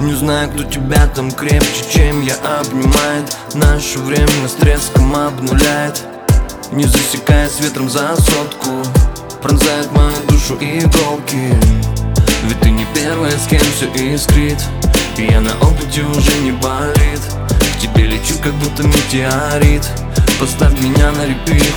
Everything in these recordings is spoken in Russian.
Не знаю, кто тебя там крепче, чем я, обнимает. Наше время с треском обнуляет, не засекаясь ветром за сотку. Пронзает мою душу иголки, ведь ты не первая, с кем все искрит. И я на опыте уже не болит. К тебе лечу, как будто метеорит. Поставь меня на репит.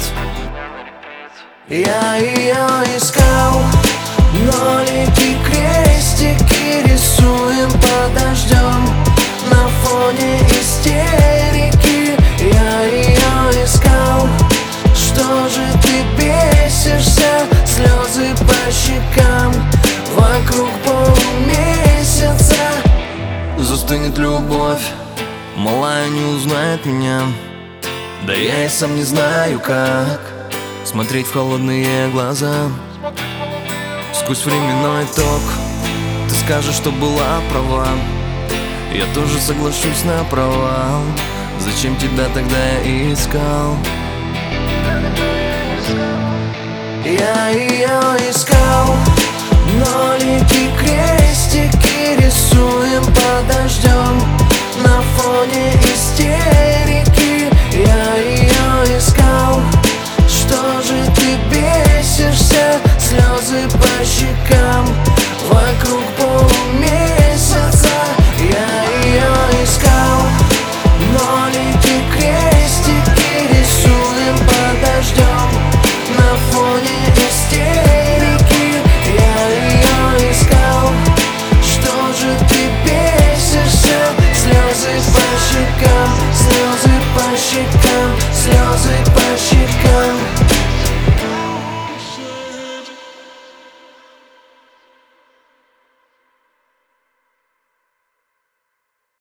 Я ее искал, нолики, крестики рисуем под дождем на фоне истерики. Я ее искал, что же ты бесишься? Слезы по щекам, вокруг полумесяца. Застынет любовь, малая не узнает меня. Да я и сам не знаю, как смотреть в холодные глаза сквозь временной ток. Ты скажешь, что была права, я тоже соглашусь на провал. Зачем тебя тогда я искал? Я ее искал, нолики, крестики рисуем под дождем на фоне